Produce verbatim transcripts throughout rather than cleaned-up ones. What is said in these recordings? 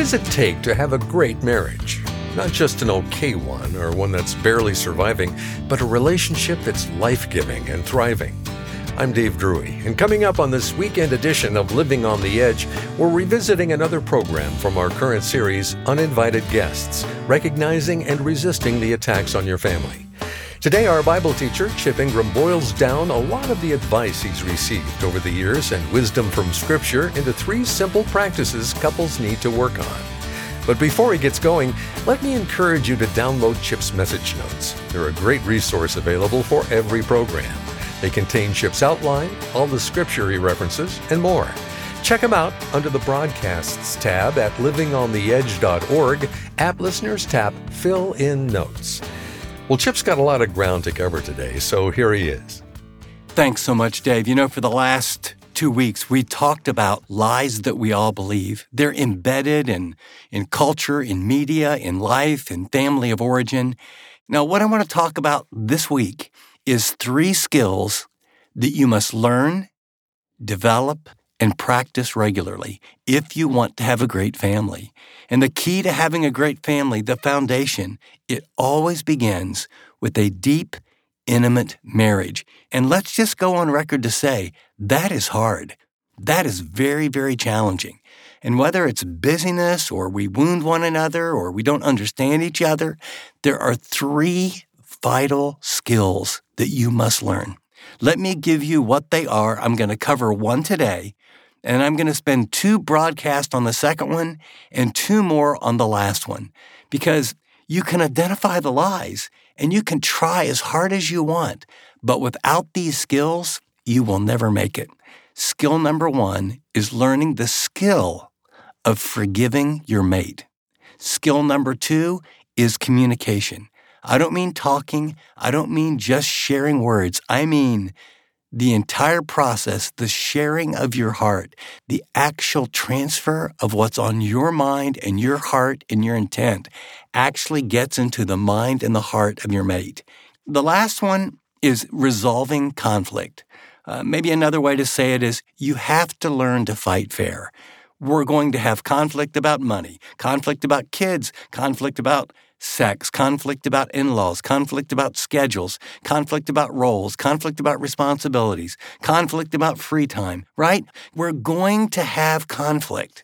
does it take to have a great marriage? Not just an okay one or one that's barely surviving, but a relationship that's life-giving and thriving. I'm Dave Drury, and coming up on this weekend edition of Living on the Edge, we're revisiting another program from our current series, Uninvited Guests, Recognizing and Resisting the Attacks on Your Family. Today, our Bible teacher, Chip Ingram, boils down a lot of the advice he's received over the years and wisdom from Scripture into three simple practices couples need to work on. But before he gets going, let me encourage you to download Chip's message notes. They're a great resource available for every program. They contain Chip's outline, all the Scripture he references, and more. Check them out under the Broadcasts tab at living on the edge dot org. App listeners tap Fill in Notes. Well, Chip's got a lot of ground to cover today, so here he is. Thanks so much, Dave. You know, for the last two weeks, we talked about lies that we all believe. They're embedded in, in culture, in media, in life, in family of origin. Now, what I want to talk about this week is three skills that you must learn, develop, and practice regularly if you want to have a great family. And the key to having a great family, the foundation, it always begins with a deep, intimate marriage. And let's just go on record to say that is hard. That is very, very challenging. And whether it's busyness or we wound one another or we don't understand each other, there are three vital skills that you must learn. Let me give you what they are. I'm going to cover one today, and I'm going to spend two broadcasts on the second one and two more on the last one, because you can identify the lies and you can try as hard as you want, but without these skills, you will never make it. Skill number one is learning the skill of forgiving your mate. Skill number two is communication. I don't mean talking. I don't mean just sharing words. I mean the entire process, the sharing of your heart, the actual transfer of what's on your mind and your heart and your intent actually gets into the mind and the heart of your mate. The last one is resolving conflict. Uh, maybe another way to say it is you have to learn to fight fair. We're going to have conflict about money, conflict about kids, conflict about sex, conflict about in-laws, conflict about schedules, conflict about roles, conflict about responsibilities, conflict about free time, right? We're going to have conflict.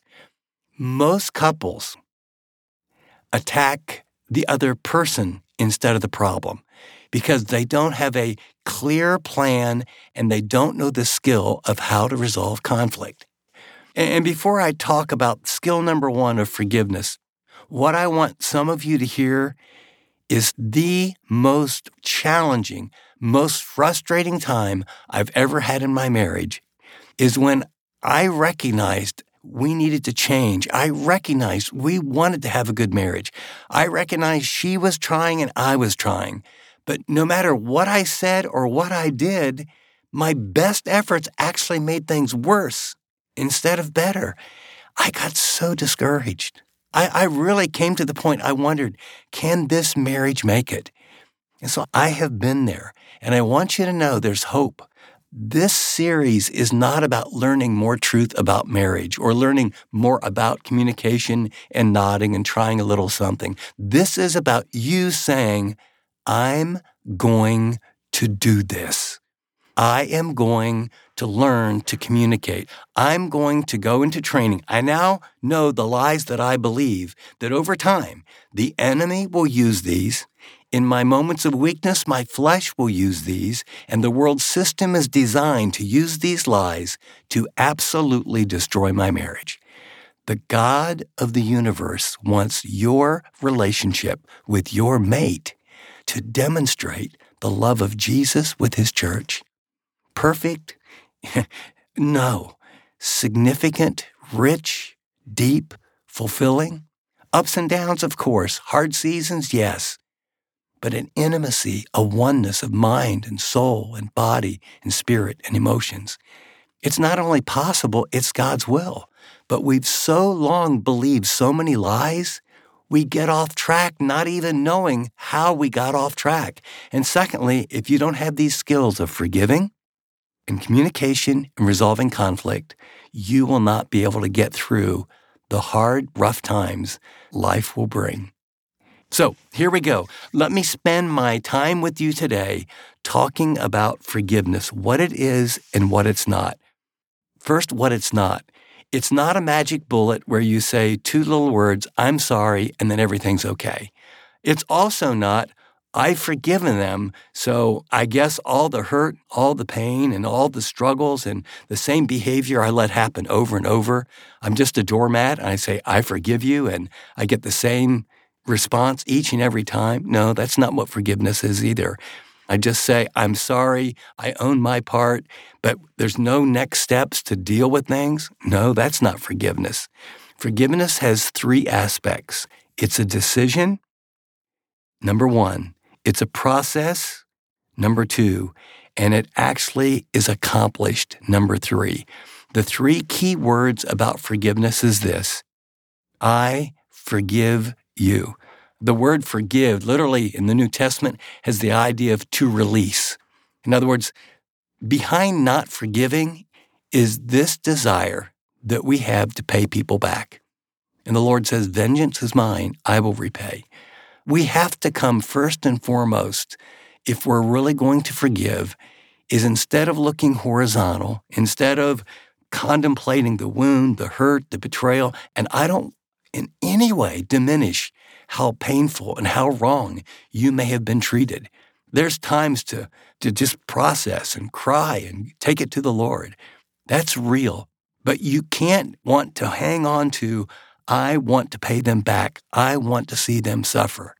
Most couples attack the other person instead of the problem because they don't have a clear plan and they don't know the skill of how to resolve conflict. And before I talk about skill number one of forgiveness, what I want some of you to hear is the most challenging, most frustrating time I've ever had in my marriage is when I recognized we needed to change. I recognized we wanted to have a good marriage. I recognized she was trying and I was trying. But no matter what I said or what I did, my best efforts actually made things worse instead of better. I got so discouraged. I, I really came to the point I wondered, can this marriage make it? And so I have been there, and I want you to know there's hope. This series is not about learning more truth about marriage or learning more about communication and nodding and trying a little something. This is about you saying, I'm going to do this. I am going to learn to communicate. I'm going to go into training. I now know the lies that I believe, that over time, the enemy will use these. In my moments of weakness, my flesh will use these, and the world system is designed to use these lies to absolutely destroy my marriage. The God of the universe wants your relationship with your mate to demonstrate the love of Jesus with his church. Perfect? No. Significant, rich, deep, fulfilling? Ups and downs, of course. Hard seasons, yes. But an intimacy, a oneness of mind and soul and body and spirit and emotions. It's not only possible, it's God's will. But we've so long believed so many lies, we get off track not even knowing how we got off track. And secondly, if you don't have these skills of forgiving, and communication and resolving conflict, you will not be able to get through the hard, rough times life will bring. So here we go. Let me spend my time with you today talking about forgiveness, what it is and what it's not. First, what it's not. It's not a magic bullet where you say two little words, I'm sorry, and then everything's okay. It's also not, I've forgiven them, so I guess all the hurt, all the pain, and all the struggles and the same behavior I let happen over and over, I'm just a doormat, and I say, I forgive you, and I get the same response each and every time. No, that's not what forgiveness is either. I just say, I'm sorry, I own my part, but there's no next steps to deal with things. No, that's not forgiveness. Forgiveness has three aspects. It's a decision, number one. It's a process, number two. And it actually is accomplished, number three. The three key words about forgiveness is this: I forgive you. The word forgive, literally in the New Testament, has the idea of to release. In other words, behind not forgiving is this desire that we have to pay people back. And the Lord says, vengeance is mine, I will repay. We have to come first and foremost, if we're really going to forgive, is instead of looking horizontal, instead of contemplating the wound, the hurt, the betrayal, and I don't in any way diminish how painful and how wrong you may have been treated. There's times to, to just process and cry and take it to the Lord. That's real. But you can't want to hang on to, I want to pay them back. I want to see them suffer.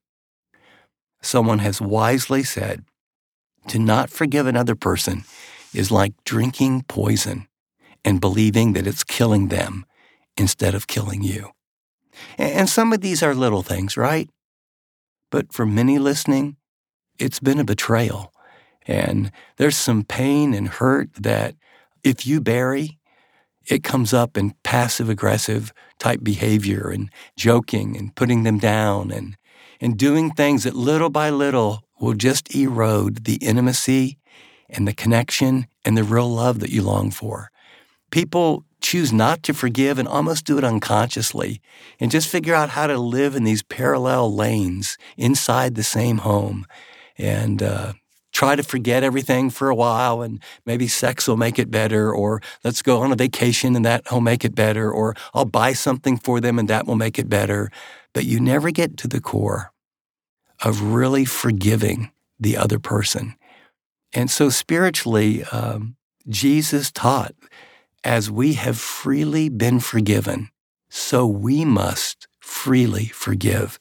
Someone has wisely said, to not forgive another person is like drinking poison and believing that it's killing them instead of killing you. And some of these are little things, right? But for many listening, it's been a betrayal. And there's some pain and hurt that if you bury, it comes up in passive-aggressive type behavior and joking and putting them down and, and doing things that little by little will just erode the intimacy and the connection and the real love that you long for. People choose not to forgive and almost do it unconsciously and just figure out how to live in these parallel lanes inside the same home and uh, try to forget everything for a while and maybe sex will make it better, or let's go on a vacation and that will make it better, or I'll buy something for them and that will make it better. But you never get to the core of really forgiving the other person. And so spiritually, um, Jesus taught, as we have freely been forgiven, so we must freely forgive.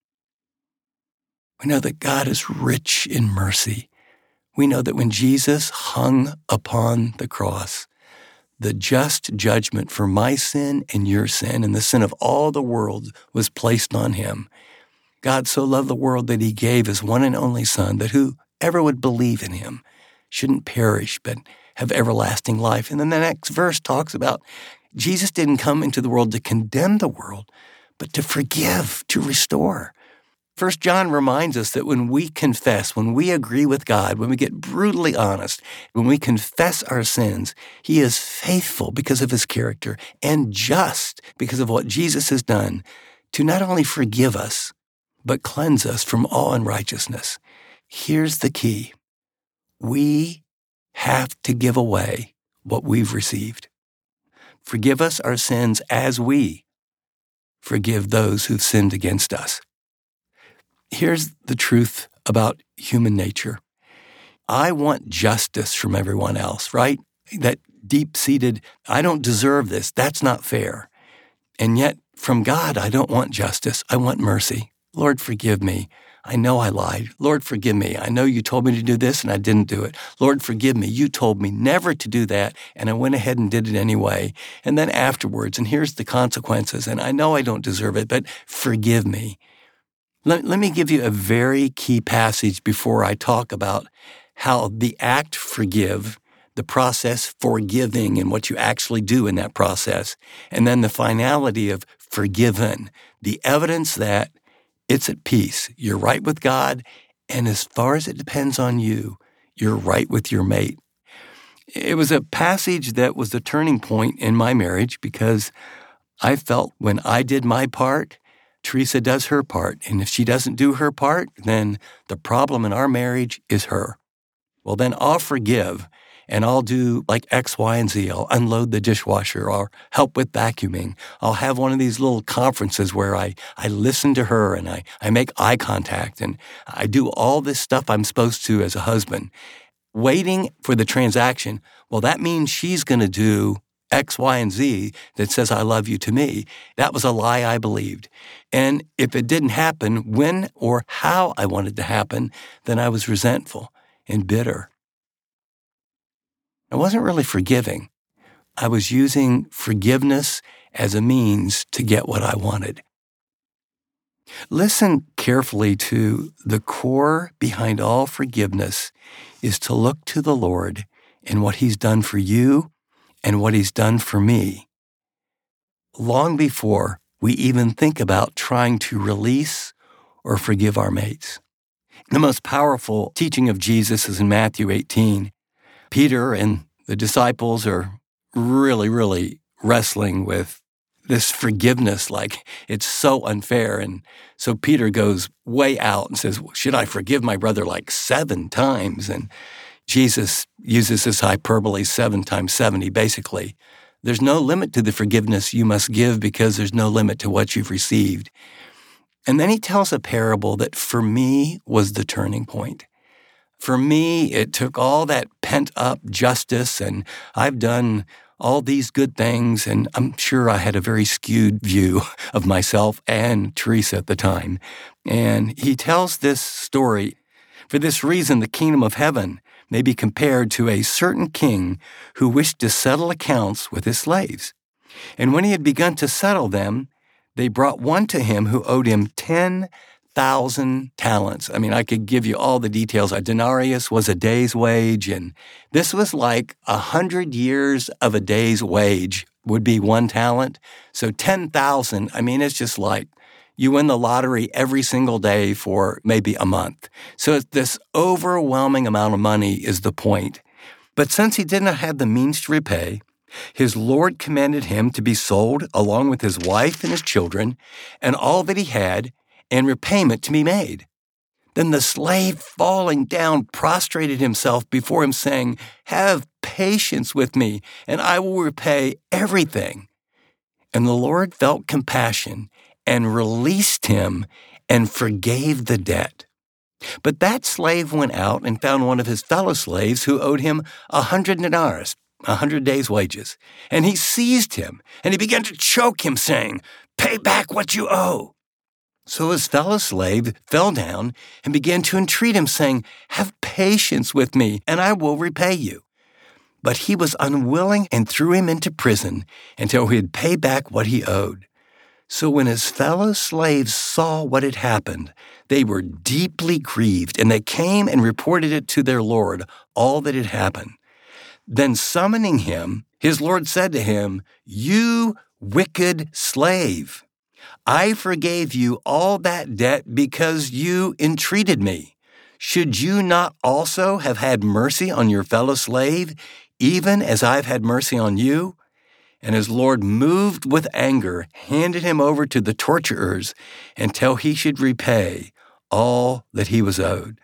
We know that God is rich in mercy. We know that when Jesus hung upon the cross, the just judgment for my sin and your sin and the sin of all the world was placed on him. God so loved the world that he gave his one and only Son, that whoever would believe in him shouldn't perish, but have everlasting life. And then the next verse talks about Jesus didn't come into the world to condemn the world, but to forgive, to restore. First John reminds us that when we confess, when we agree with God, when we get brutally honest, when we confess our sins, he is faithful because of his character and just because of what Jesus has done to not only forgive us, but cleanse us from all unrighteousness. Here's the key. We have to give away what we've received. Forgive us our sins as we forgive those who've sinned against us. Here's the truth about human nature. I want justice from everyone else, right? That deep-seated, I don't deserve this, that's not fair. And yet, from God, I don't want justice, I want mercy. Lord, forgive me. I know I lied. Lord, forgive me. I know you told me to do this and I didn't do it. Lord, forgive me. You told me never to do that and I went ahead and did it anyway. And then afterwards, and here's the consequences, and I know I don't deserve it, but forgive me. Let, let me give you a very key passage before I talk about how the act forgive, the process forgiving and what you actually do in that process, and then the finality of forgiven, the evidence that it's at peace. You're right with God, and as far as it depends on you, you're right with your mate. It was a passage that was the turning point in my marriage because I felt when I did my part, Teresa does her part. And if she doesn't do her part, then the problem in our marriage is her. Well, then I'll forgive, and I'll do like X, Y, and Z. I'll unload the dishwasher or help with vacuuming. I'll have one of these little conferences where I, I listen to her and I, I make eye contact and I do all this stuff I'm supposed to as a husband. Waiting for the transaction, well, that means she's going to do X, Y, and Z that says, I love you to me. That was a lie I believed. And if it didn't happen when or how I wanted to happen, then I was resentful and bitter. I wasn't really forgiving. I was using forgiveness as a means to get what I wanted. Listen carefully to the core behind all forgiveness is to look to the Lord and what He's done for you and what He's done for me, long before we even think about trying to release or forgive our mates. The most powerful teaching of Jesus is in Matthew eighteen. Peter and the disciples are really, really wrestling with this forgiveness, like it's so unfair. And so Peter goes way out and says, should I forgive my brother like seven times? And Jesus uses this hyperbole, seven times seventy, basically. There's no limit to the forgiveness you must give because there's no limit to what you've received. And then he tells a parable that for me was the turning point. For me, it took all that pent-up justice, and I've done all these good things, and I'm sure I had a very skewed view of myself and Teresa at the time. And he tells this story. For this reason, the kingdom of heaven may be compared to a certain king who wished to settle accounts with his slaves. And when he had begun to settle them, they brought one to him who owed him ten thousand talents. I mean, I could give you all the details. A denarius was a day's wage, and this was like a hundred years of a day's wage would be one talent. So ten thousand, I mean, it's just like you win the lottery every single day for maybe a month. So this overwhelming amount of money is the point. But since he did not have the means to repay, his Lord commanded him to be sold along with his wife and his children and all that he had, and repayment to be made. Then the slave, falling down, prostrated himself before him, saying, have patience with me, and I will repay everything. And the Lord felt compassion and released him and forgave the debt. But that slave went out and found one of his fellow slaves who owed him a hundred denarii, a hundred days' wages. And he seized him, and he began to choke him, saying, pay back what you owe. So his fellow slave fell down and began to entreat him, saying, have patience with me, and I will repay you. But he was unwilling and threw him into prison until he had paid back what he owed. So when his fellow slaves saw what had happened, they were deeply grieved, and they came and reported it to their Lord, all that had happened. Then summoning him, his Lord said to him, you wicked slave, I forgave you all that debt because you entreated me. Should you not also have had mercy on your fellow slave, even as I've had mercy on you? And his Lord, moved with anger, handed him over to the torturers until he should repay all that he was owed.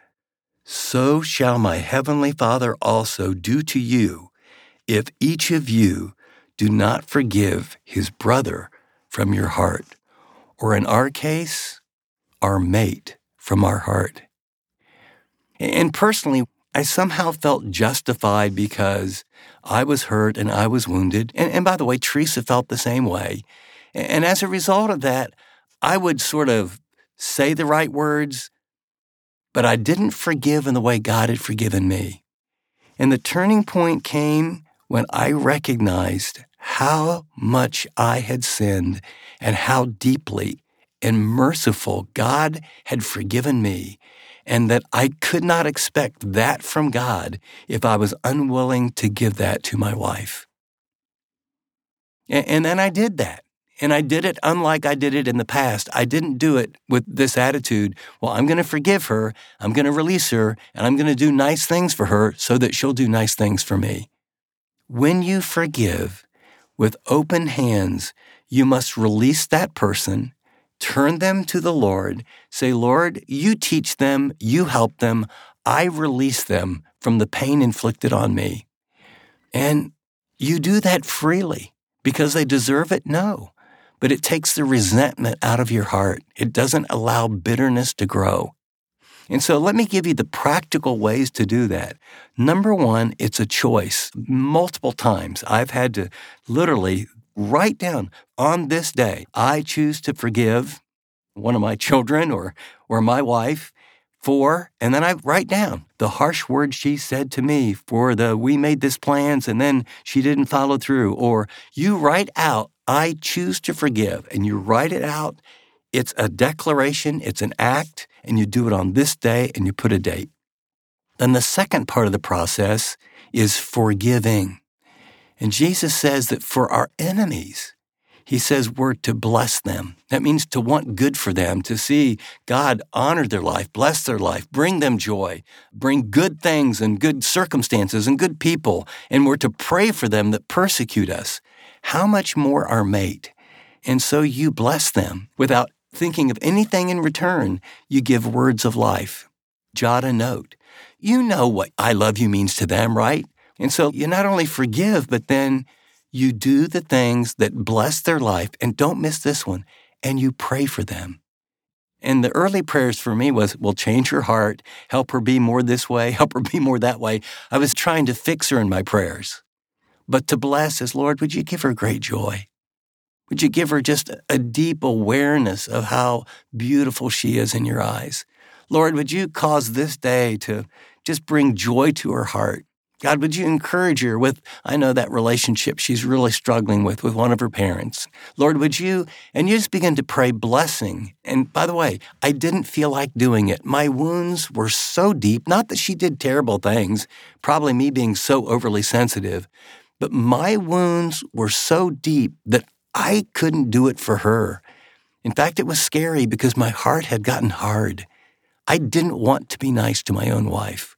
So shall my heavenly Father also do to you if each of you do not forgive his brother from your heart, or in our case, our mate from our heart. And personally, I somehow felt justified because I was hurt and I was wounded. And, and by the way, Teresa felt the same way. And as a result of that, I would sort of say the right words, but I didn't forgive in the way God had forgiven me. And the turning point came when I recognized how much I had sinned and how deeply and merciful God had forgiven me, and that I could not expect that from God if I was unwilling to give that to my wife. And, and then I did that. And I did it unlike I did it in the past. I didn't do it with this attitude, well, I'm going to forgive her, I'm going to release her, and I'm going to do nice things for her so that she'll do nice things for me. When you forgive with open hands, you must release that person, turn them to the Lord, say, Lord, you teach them, you help them, I release them from the pain inflicted on me. And you do that freely because they deserve it? No. But it takes the resentment out of your heart. It doesn't allow bitterness to grow. And so let me give you the practical ways to do that. Number one, it's a choice. Multiple times I've had to literally write down, on this day, I choose to forgive one of my children or, or my wife for, and then I write down the harsh words she said to me for the, we made this plans and then she didn't follow through. Or you write out, I choose to forgive, and you write it out. It's a declaration, it's an act, and you do it on this day and you put a date. Then the second part of the process is forgiving. And Jesus says that for our enemies, he says we're to bless them. That means to want good for them, to see God honor their life, bless their life, bring them joy, bring good things and good circumstances and good people. And we're to pray for them that persecute us. How much more our mate? And so you bless them without thinking of anything in return. You give words of life. Jot a note. You know what I love you means to them, right? And so you not only forgive, but then you do the things that bless their life, and don't miss this one, and you pray for them. And the early prayers for me was, well, change her heart, help her be more this way, help her be more that way. I was trying to fix her in my prayers. But to bless is, Lord, would you give her great joy? Would you give her just a deep awareness of how beautiful she is in your eyes? Lord, would you cause this day to just bring joy to her heart? God, would you encourage her with, I know that relationship she's really struggling with, with one of her parents. Lord, would you, and you just begin to pray blessing. And by the way, I didn't feel like doing it. My wounds were so deep, not that she did terrible things, probably me being so overly sensitive, but my wounds were so deep that I couldn't do it for her. In fact, it was scary because my heart had gotten hard. I didn't want to be nice to my own wife.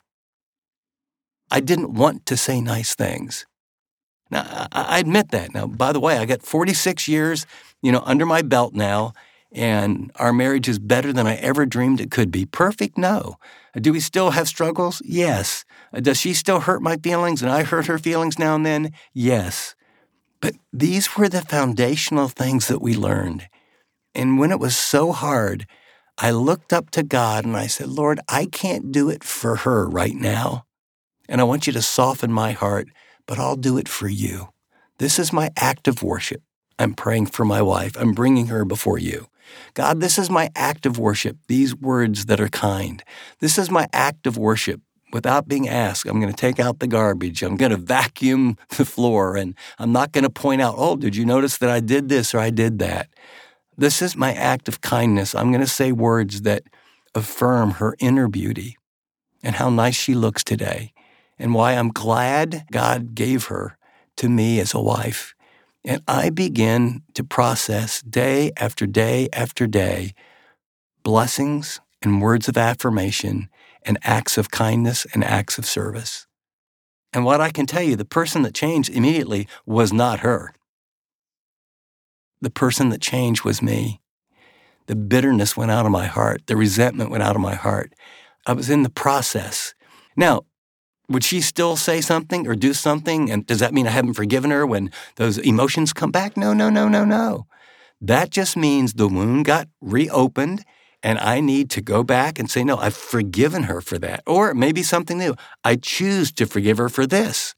I didn't want to say nice things. Now, I admit that. Now, by the way, I got forty-six years, you know, under my belt now, and our marriage is better than I ever dreamed it could be. Perfect? No. Do we still have struggles? Yes. Does she still hurt my feelings and I hurt her feelings now and then? Yes. But these were the foundational things that we learned. And when it was so hard, I looked up to God and I said, Lord, I can't do it for her right now. And I want you to soften my heart, but I'll do it for you. This is my act of worship. I'm praying for my wife. I'm bringing her before you. God, this is my act of worship, these words that are kind. This is my act of worship. Without being asked, I'm going to take out the garbage. I'm going to vacuum the floor, and I'm not going to point out, oh, did you notice that I did this or I did that? This is my act of kindness. I'm going to say words that affirm her inner beauty and how nice she looks today, and why I'm glad God gave her to me as a wife. And I begin to process day after day after day blessings and words of affirmation and acts of kindness and acts of service. And what I can tell you, the person that changed immediately was not her. The person that changed was me. The bitterness went out of my heart. The resentment went out of my heart. I was in the process. Now, would she still say something or do something? And does that mean I haven't forgiven her when those emotions come back? No, no, no, no, no. That just means the wound got reopened and I need to go back and say, no, I've forgiven her for that. Or maybe something new. I choose to forgive her for this.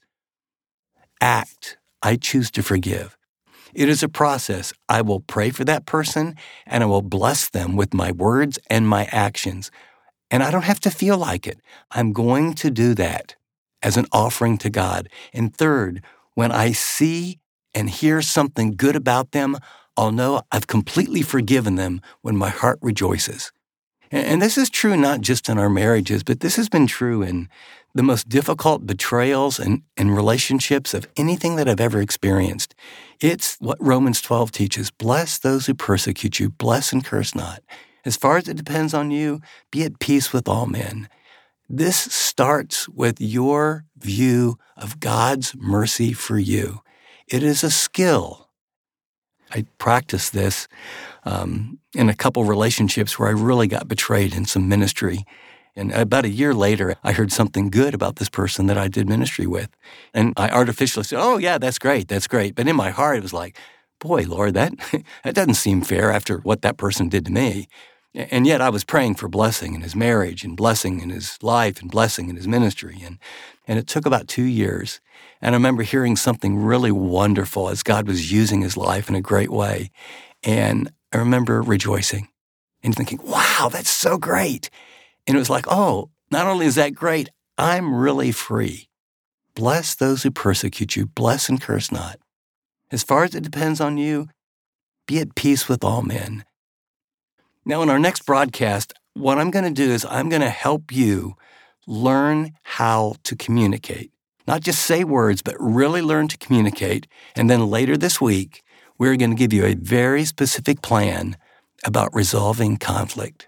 Act. I choose to forgive. It is a process. I will pray for that person and I will bless them with my words and my actions. And I don't have to feel like it. I'm going to do that as an offering to God. And third, when I see and hear something good about them, I'll know I've completely forgiven them when my heart rejoices. And this is true not just in our marriages, but this has been true in the most difficult betrayals and, and relationships of anything that I've ever experienced. It's what Romans twelve teaches. Bless those who persecute you. Bless and curse not. As far as it depends on you, be at peace with all men. This starts with your view of God's mercy for you. It is a skill. I practiced this um, in a couple relationships where I really got betrayed in some ministry. And about a year later, I heard something good about this person that I did ministry with. And I artificially said, oh, yeah, that's great, that's great. But in my heart, it was like, boy, Lord, that, that doesn't seem fair after what that person did to me. And yet I was praying for blessing in his marriage and blessing in his life and blessing in his ministry. And, and it took about two years. And I remember hearing something really wonderful as God was using his life in a great way. And I remember rejoicing and thinking, wow, that's so great. And it was like, oh, not only is that great, I'm really free. Bless those who persecute you. Bless and curse not. As far as it depends on you, be at peace with all men. Now, in our next broadcast, what I'm going to do is I'm going to help you learn how to communicate. Not just say words, but really learn to communicate. And then later this week, we're going to give you a very specific plan about resolving conflict.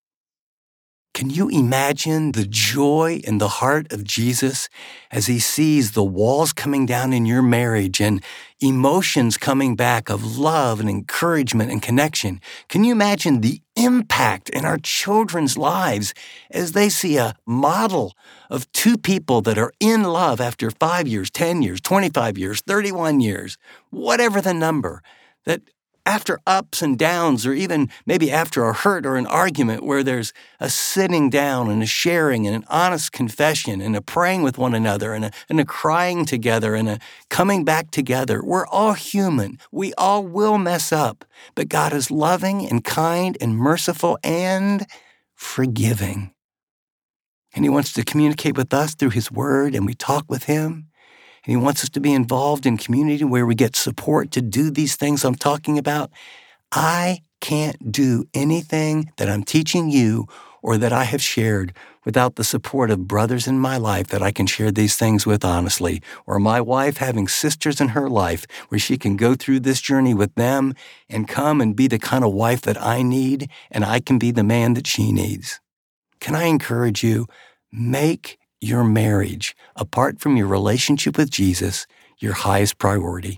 Can you imagine the joy in the heart of Jesus as he sees the walls coming down in your marriage and emotions coming back of love and encouragement and connection? Can you imagine the impact in our children's lives as they see a model of two people that are in love after five years, ten years, twenty-five years, thirty-one years, whatever the number, that after ups and downs, or even maybe after a hurt or an argument where there's a sitting down and a sharing and an honest confession and a praying with one another and a, and a crying together and a coming back together. We're all human. We all will mess up. But God is loving and kind and merciful and forgiving. And he wants to communicate with us through his word, and we talk with him. And he wants us to be involved in community where we get support to do these things I'm talking about. I can't do anything that I'm teaching you or that I have shared without the support of brothers in my life that I can share these things with honestly, or my wife having sisters in her life where she can go through this journey with them and come and be the kind of wife that I need, and I can be the man that she needs. Can I encourage you? Make your marriage, apart from your relationship with Jesus, your highest priority.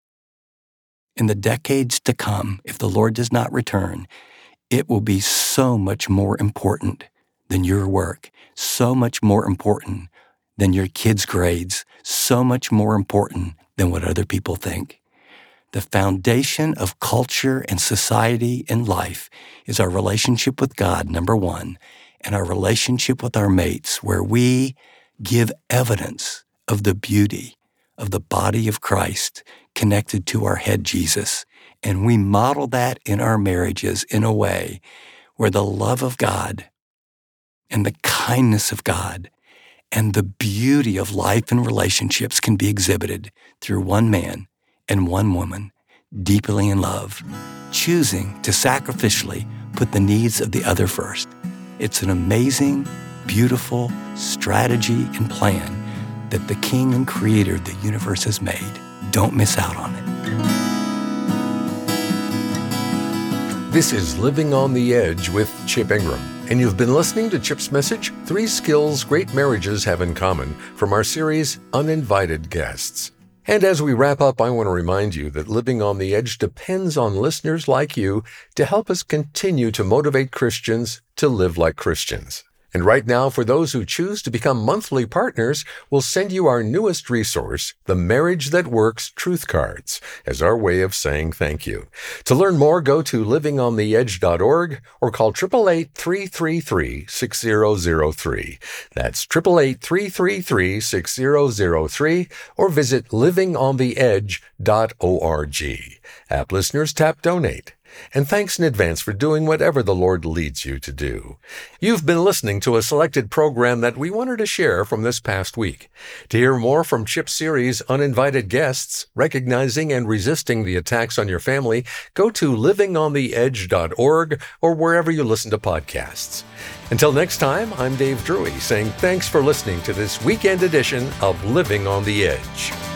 In the decades to come, if the Lord does not return, it will be so much more important than your work, so much more important than your kids' grades, so much more important than what other people think. The foundation of culture and society and life is our relationship with God, number one, and our relationship with our mates, where we give evidence of the beauty of the body of Christ connected to our head, Jesus. And we model that in our marriages in a way where the love of God and the kindness of God and the beauty of life and relationships can be exhibited through one man and one woman deeply in love, choosing to sacrificially put the needs of the other first. It's an amazing, beautiful strategy and plan that the King and Creator of the universe has made. Don't miss out on it. This is Living on the Edge with Chip Ingram, and you've been listening to Chip's message, Three Skills Great Marriages Have in Common, from our series, Uninvited Guests. And as we wrap up, I want to remind you that Living on the Edge depends on listeners like you to help us continue to motivate Christians to live like Christians. And right now, for those who choose to become monthly partners, we'll send you our newest resource, the Marriage That Works Truth Cards, as our way of saying thank you. To learn more, go to living on the edge dot org or call eight eight eight, three three three, six zero zero three. That's eight eight eight, three three three, six zero zero three, or visit living on the edge dot org. App listeners, tap Donate. And thanks in advance for doing whatever the Lord leads you to do. You've been listening to a selected program that we wanted to share from this past week. To hear more from Chip's series, Uninvited Guests, Recognizing and Resisting the Attacks on Your Family, go to living on the edge dot org or wherever you listen to podcasts. Until next time, I'm Dave Drury saying thanks for listening to this weekend edition of Living on the Edge.